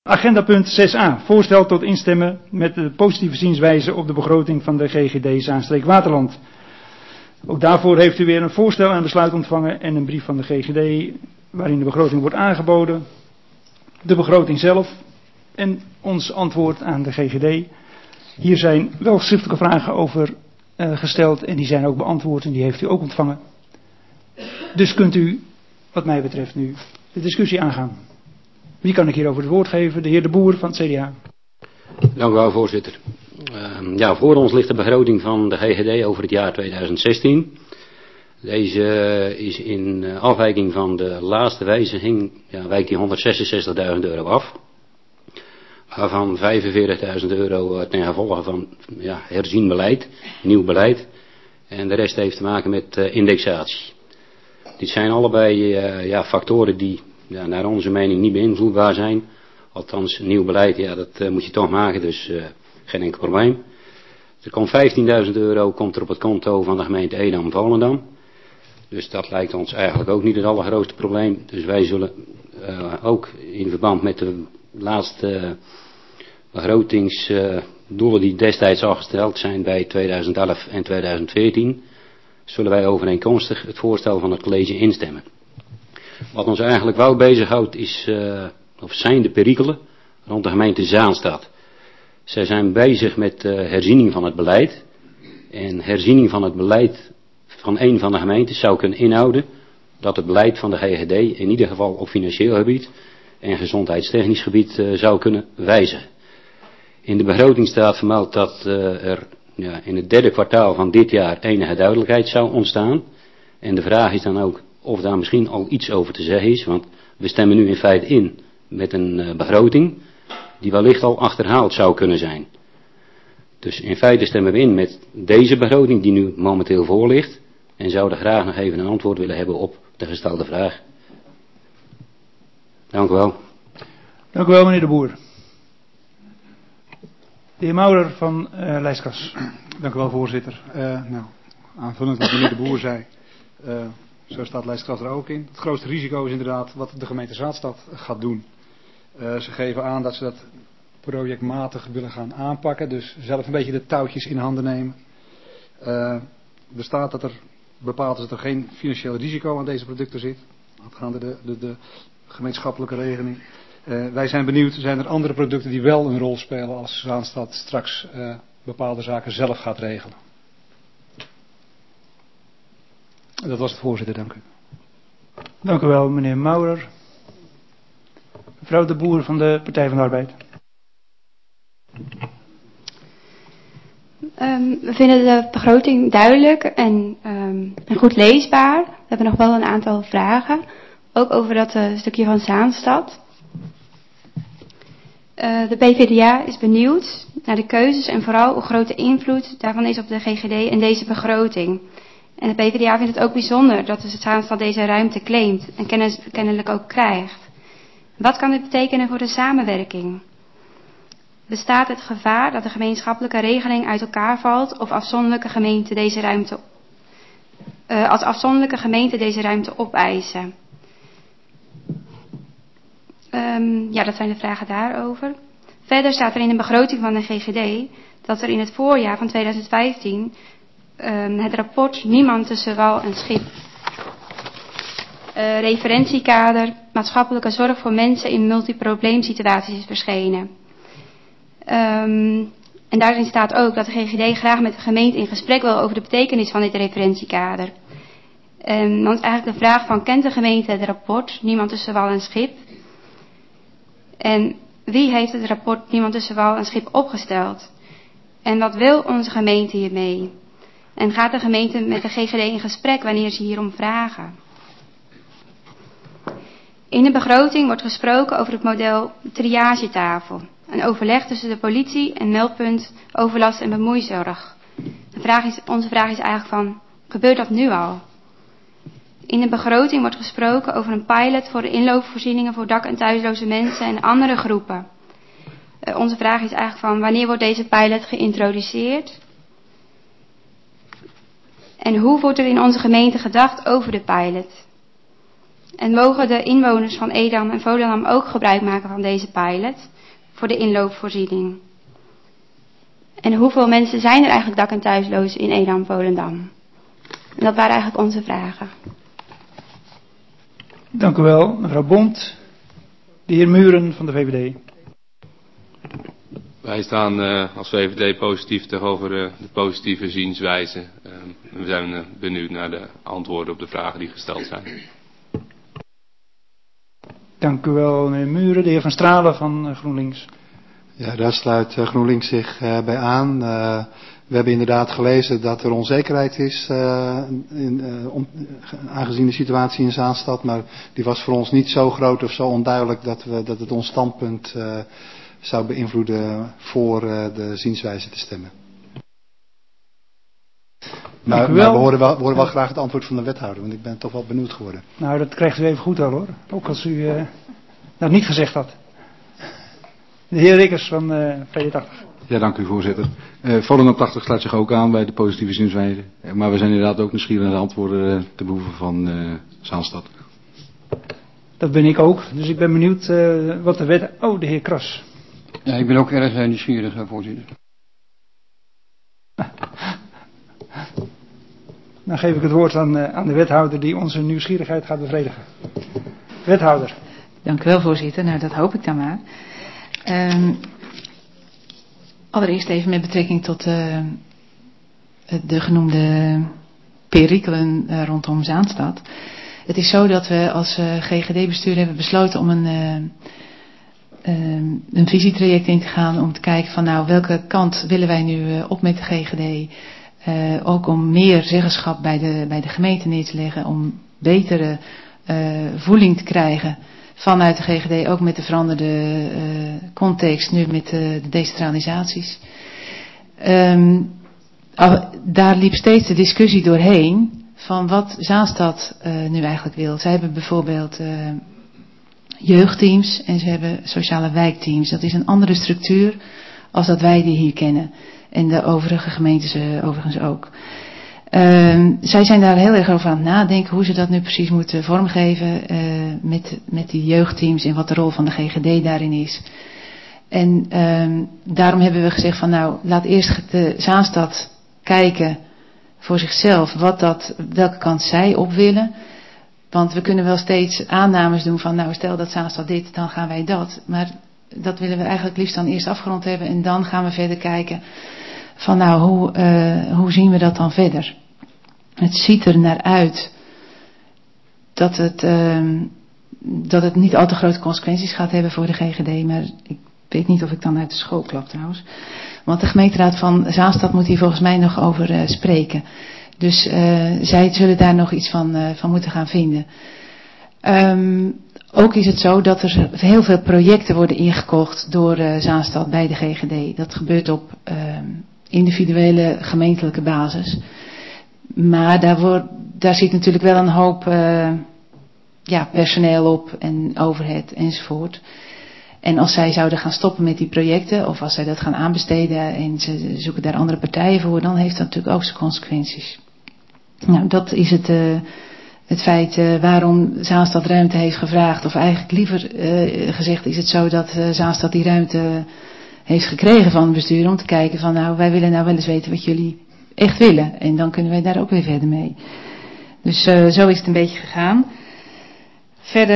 Agenda punt 6a. Voorstel tot instemmen met de positieve zienswijze op de begroting van de GGD Zaanstreek Waterland. Ook daarvoor heeft u weer een voorstel en besluit ontvangen en een brief van de GGD waarin de begroting wordt aangeboden. De begroting zelf en ons antwoord aan de GGD. Hier zijn wel schriftelijke vragen over gesteld en die zijn ook beantwoord en die heeft u ook ontvangen. Dus kunt u, wat mij betreft, nu de discussie aangaan. Wie kan ik hierover het woord geven? De heer De Boer van het CDA. Dank u wel, voorzitter. Voor ons ligt de begroting van de GGD over het jaar 2016. Deze is in afwijking van de laatste wijziging, wijkt die €166.000 af. Waarvan €45.000 ten gevolge van herzien beleid, nieuw beleid. En de rest heeft te maken met indexatie. Dit zijn allebei factoren die naar onze mening niet beïnvloedbaar zijn. Althans, nieuw beleid, dat moet je toch maken, dus geen enkel probleem. Er komt €15.000 komt er op het konto van de gemeente Edam-Volendam. Dus dat lijkt ons eigenlijk ook niet het allergrootste probleem. Dus wij zullen ook in verband met de laatste begrotingsdoelen die destijds al gesteld zijn bij 2011 en 2014, zullen wij overeenkomstig het voorstel van het college instemmen. Wat ons eigenlijk wel bezighoudt zijn de perikelen rond de gemeente Zaanstad. Zij zijn bezig met herziening van het beleid. En herziening van het beleid van een van de gemeentes zou kunnen inhouden dat het beleid van de GGD in ieder geval op financieel gebied en gezondheidstechnisch gebied zou kunnen wijzigen. In de begroting staat vermeld dat er in het derde kwartaal van dit jaar enige duidelijkheid zou ontstaan. En de vraag is dan ook of daar misschien al iets over te zeggen is, want we stemmen nu in feite in met een begroting die wellicht al achterhaald zou kunnen zijn. Dus in feite stemmen we in met deze begroting die nu momenteel voor ligt en zouden graag nog even een antwoord willen hebben op de gestelde vraag. Dank u wel. Dank u wel, meneer De Boer. De heer Maurer van Lijstkas. Dank u wel, voorzitter. Aanvullend wat meneer De Boer zei, zo staat Lijstkas er ook in. Het grootste risico is inderdaad wat de gemeente Zaanstad gaat doen. Ze geven aan dat ze dat projectmatig willen gaan aanpakken, dus zelf een beetje de touwtjes in handen nemen. Er staat dat er bepaald is dat er geen financieel risico aan deze producten zit, aangaande de gemeenschappelijke regeling. Wij zijn benieuwd, zijn er andere producten die wel een rol spelen als Zaanstad straks bepaalde zaken zelf gaat regelen? Dat was het, voorzitter, dank u. Dank u wel, meneer Maurer. Mevrouw De Boer van de Partij van de Arbeid. We vinden de begroting duidelijk en goed leesbaar. We hebben nog wel een aantal vragen. Ook over dat stukje van Zaanstad. De PvdA is benieuwd naar de keuzes en vooral hoe groot de invloed daarvan is op de GGD en deze begroting. En de PvdA vindt het ook bijzonder dat de Zaanstad deze ruimte claimt en kennelijk ook krijgt. Wat kan dit betekenen voor de samenwerking? Bestaat het gevaar dat de gemeenschappelijke regeling uit elkaar valt of als afzonderlijke gemeenten deze ruimte opeisen? Dat zijn de vragen daarover. Verder staat er in de begroting van de GGD dat er in het voorjaar van 2015 het rapport Niemand tussen wal en schip, referentiekader maatschappelijke zorg voor mensen in multiprobleemsituaties is verschenen. En daarin staat ook dat de GGD graag met de gemeente in gesprek wil over de betekenis van dit referentiekader. Dan is eigenlijk de vraag van, kent de gemeente het rapport Niemand tussen wal en schip? En wie heeft het rapport Niemand tussen wal en schip opgesteld? En wat wil onze gemeente hiermee? En gaat de gemeente met de GGD in gesprek wanneer ze hierom vragen? In de begroting wordt gesproken over het model triagetafel. Een overleg tussen de politie en meldpunt overlast en bemoeizorg. Onze vraag is eigenlijk van, gebeurt dat nu al? In de begroting wordt gesproken over een pilot voor de inloopvoorzieningen voor dak- en thuisloze mensen en andere groepen. Onze vraag is eigenlijk van, wanneer wordt deze pilot geïntroduceerd? En hoe wordt er in onze gemeente gedacht over de pilot? En mogen de inwoners van Edam en Volendam ook gebruik maken van deze pilot voor de inloopvoorziening? En hoeveel mensen zijn er eigenlijk dak- en thuislozen in Edam en Volendam? En dat waren eigenlijk onze vragen. Dank u wel, mevrouw Bont. De heer Muren van de VVD. Wij staan als VVD positief tegenover de positieve zienswijze. We zijn benieuwd naar de antwoorden op de vragen die gesteld zijn. Dank u wel, meneer Muren. De heer Van Stralen van GroenLinks. Ja, daar sluit GroenLinks zich bij aan. We hebben inderdaad gelezen dat er onzekerheid is aangezien de situatie in Zaanstad. Maar die was voor ons niet zo groot of zo onduidelijk dat het ons standpunt zou beïnvloeden voor de zienswijze te stemmen. Maar we horen wel graag het antwoord van de wethouder, want ik ben toch wel benieuwd geworden. Nou, dat krijgt u even goed al hoor. Ook als u dat niet gezegd had. De heer Rikkers van VD80. Ja, dank u voorzitter. Volendam 80 sluit zich ook aan bij de positieve zienswijze. Maar we zijn inderdaad ook nieuwsgierig naar de antwoorden te behoeve van Zaanstad. Dat ben ik ook. Dus ik ben benieuwd wat de wet... Oh, de heer Kras. Ja, ik ben ook erg nieuwsgierig, voorzitter. Dan geef ik het woord aan de wethouder die onze nieuwsgierigheid gaat bevredigen. Wethouder. Dank u wel, voorzitter. Nou, dat hoop ik dan maar. Allereerst even met betrekking tot de genoemde perikelen rondom Zaanstad. Het is zo dat we als GGD-bestuur hebben besloten om een visietraject in te gaan om te kijken van nou welke kant willen wij nu op met de GGD. Ook om meer zeggenschap bij de gemeente neer te leggen, om betere voeling te krijgen vanuit de GGD, ook met de veranderde context, nu met de decentralisaties. Daar liep steeds de discussie doorheen van wat Zaanstad nu eigenlijk wil. Zij hebben bijvoorbeeld jeugdteams en ze hebben sociale wijkteams. Dat is een andere structuur als dat wij die hier kennen. En de overige gemeentes overigens ook. Zij zijn daar heel erg over aan het nadenken hoe ze dat nu precies moeten vormgeven met die jeugdteams en wat de rol van de GGD daarin is. En daarom hebben we gezegd van nou laat eerst de Zaanstad kijken voor zichzelf welke kant zij op willen. Want we kunnen wel steeds aannames doen van nou stel dat Zaanstad dit, dan gaan wij dat. Maar dat willen we eigenlijk liefst dan eerst afgerond hebben en dan gaan we verder kijken van nou hoe zien we dat dan verder. Het ziet er naar uit dat het niet al te grote consequenties gaat hebben voor de GGD. Maar ik weet niet of ik dan uit de school klap trouwens. Want de gemeenteraad van Zaanstad moet hier volgens mij nog over spreken. Dus zij zullen daar nog iets van moeten gaan vinden. Ook is het zo dat er heel veel projecten worden ingekocht door Zaanstad bij de GGD. Dat gebeurt op individuele gemeentelijke basis. Maar daar zit natuurlijk wel een hoop personeel op en overhead enzovoort. En als zij zouden gaan stoppen met die projecten of als zij dat gaan aanbesteden en ze zoeken daar andere partijen voor, dan heeft dat natuurlijk ook zijn consequenties. Nou, dat is het feit waarom Zaanstad ruimte heeft gevraagd. Of eigenlijk liever gezegd is het zo dat Zaanstad die ruimte heeft gekregen van het bestuur om te kijken van nou wij willen nou wel eens weten wat jullie echt willen. En dan kunnen wij daar ook weer verder mee. Dus zo is het een beetje gegaan. Verder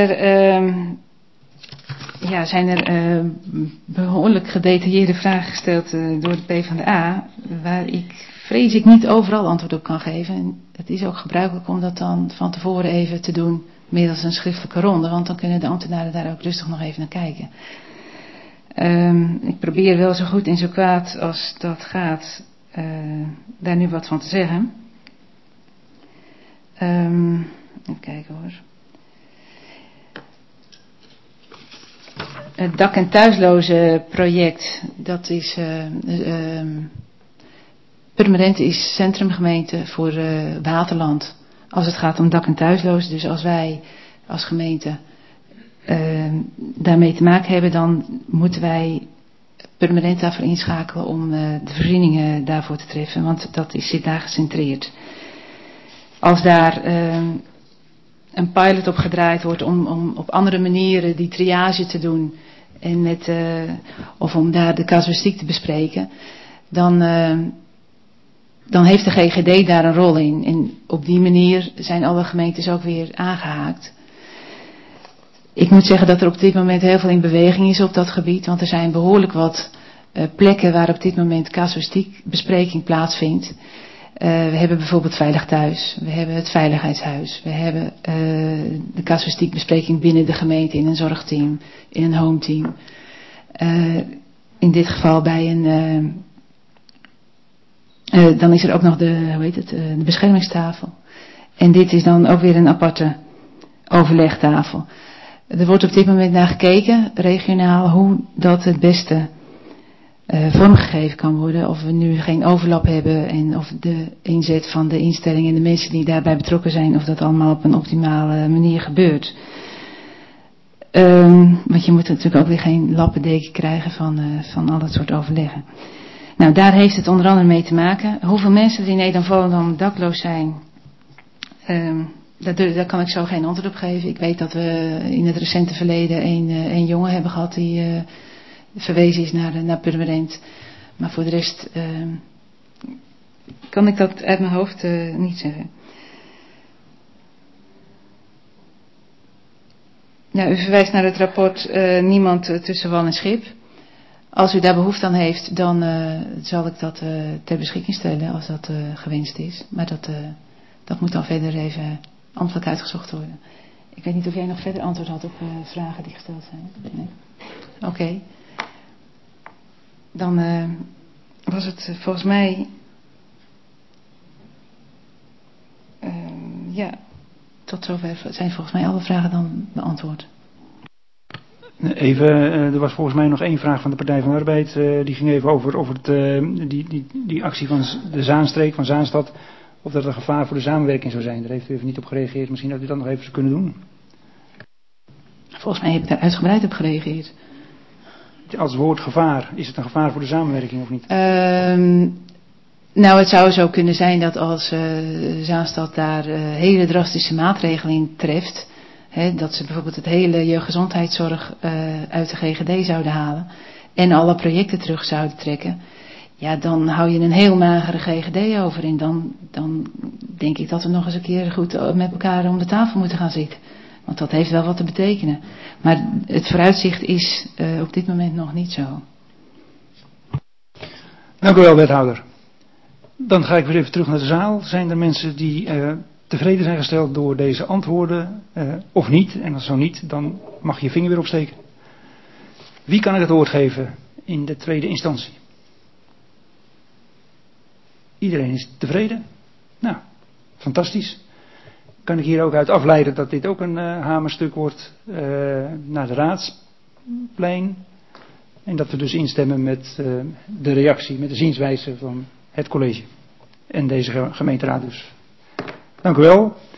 zijn er behoorlijk gedetailleerde vragen gesteld door de PvdA. Waar ik vrees ik niet overal antwoord op kan geven. En het is ook gebruikelijk om dat dan van tevoren even te doen middels een schriftelijke ronde. Want dan kunnen de ambtenaren daar ook rustig nog even naar kijken. Ik probeer wel zo goed en zo kwaad als dat gaat daar nu wat van te zeggen. Even kijken hoor. Het dak- en thuisloze project, dat is Purmerend is centrumgemeente voor Waterland als het gaat om dak- en thuislozen. Dus als wij als gemeente daarmee te maken hebben, dan moeten wij Purmerend daarvoor inschakelen om de voorzieningen daarvoor te treffen, want dat zit daar gecentreerd. Als daar een pilot opgedraaid wordt om op andere manieren die triage te doen en of om daar de casuïstiek te bespreken, dan heeft de GGD daar een rol in. En op die manier zijn alle gemeentes ook weer aangehaakt. Ik moet zeggen dat er op dit moment heel veel in beweging is op dat gebied, want er zijn behoorlijk wat plekken waar op dit moment casuïstiek bespreking plaatsvindt. We hebben bijvoorbeeld Veilig Thuis, we hebben het Veiligheidshuis, we hebben de casuïstiek bespreking binnen de gemeente in een zorgteam, in een hometeam. In dit geval bij dan is er ook nog de beschermingstafel. En dit is dan ook weer een aparte overlegtafel. Er wordt op dit moment naar gekeken, regionaal, hoe dat het beste vormgegeven kan worden. Of we nu geen overlap hebben en of de inzet van de instellingen en de mensen die daarbij betrokken zijn, of dat allemaal op een optimale manier gebeurt. Want je moet natuurlijk ook weer geen lappendeken krijgen van al dat soort overleggen. Nou, daar heeft het onder andere mee te maken. Hoeveel mensen er in Edam-Volendam dakloos zijn, daar kan ik zo geen antwoord op geven. Ik weet dat we in het recente verleden een jongen hebben gehad die verwezen is naar Purmerend. Maar voor de rest kan ik dat uit mijn hoofd niet zeggen. Nou, u verwijst naar het rapport Niemand tussen wal en schip. Als u daar behoefte aan heeft, dan zal ik dat ter beschikking stellen als dat gewenst is. Maar dat moet dan verder even ambtelijk uitgezocht worden. Ik weet niet of jij nog verder antwoord had op vragen die gesteld zijn. Nee? Oké. Dan was het volgens mij... tot zover zijn volgens mij alle vragen dan beantwoord. Even, er was volgens mij nog één vraag van de Partij van de Arbeid. Die ging even over die actie van de Zaanstreek, van Zaanstad. Of dat een gevaar voor de samenwerking zou zijn. Daar heeft u even niet op gereageerd. Misschien dat u dat nog even zou kunnen doen. Volgens mij heb ik daar uitgebreid op gereageerd. Als woord gevaar, is het een gevaar voor de samenwerking of niet? Nou, het zou zo kunnen zijn dat als Zaanstad daar hele drastische maatregelen in treft, dat ze bijvoorbeeld het hele jeugdgezondheidszorg uit de GGD zouden halen en alle projecten terug zouden trekken, ja, dan hou je een heel magere GGD over en dan denk ik dat we nog eens een keer goed met elkaar om de tafel moeten gaan zitten. Want dat heeft wel wat te betekenen. Maar het vooruitzicht is op dit moment nog niet zo. Dank u wel, wethouder. Dan ga ik weer even terug naar de zaal. Zijn er mensen die tevreden zijn gesteld door deze antwoorden of niet? En als zo niet, dan mag je je vinger weer opsteken. Wie kan ik het woord geven in de tweede instantie? Iedereen is tevreden? Nou, fantastisch. Kan ik hier ook uit afleiden dat dit ook een hamerstuk wordt naar de raadsplein. En dat we dus instemmen met de reactie, met de zienswijze van het college. En deze gemeenteraad dus. Dank u wel.